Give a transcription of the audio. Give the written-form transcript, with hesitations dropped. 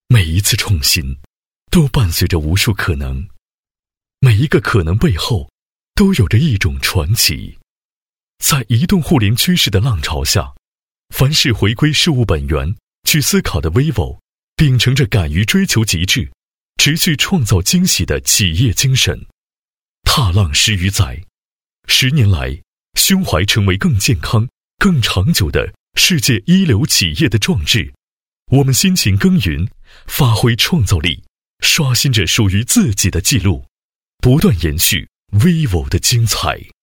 每一次创新都伴随着无数可能，每一个可能背后都有着一种传奇。在移动互联趋势的浪潮下，凡是回归事物本源去思考的 vivo， 秉承着敢于追求极致、持续创造惊喜的企业精神，踏浪10余载，10年来胸怀成为更健康、更长久的世界一流企业的壮志。我们辛勤耕耘，发挥创造力，刷新着属于自己的记录，不断延续 vivo 的精彩。